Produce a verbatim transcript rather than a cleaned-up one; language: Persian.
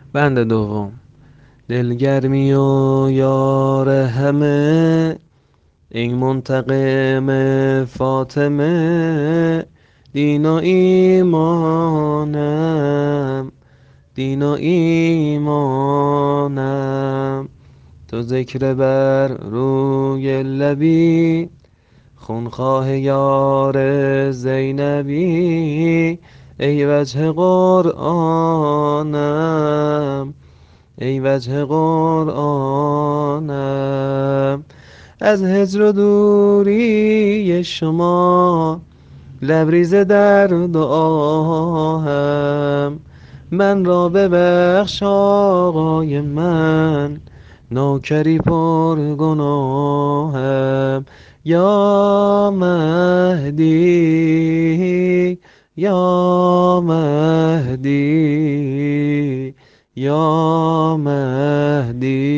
بند دوم. دلگرمی و یار همه، این منتقم فاطمه. دین و ایمانم، دین و ایمانم. تو ذکر بر روی لبی، خونخواه یار زینبی. ای وجه قرآنم، ای وجه قرآنم. از هجر و دوری شما، لبریز در دعاهم. من را ببخش آقای من، نوکری پر گناهم. یا مهدی، یا مهدی، یا مهدی.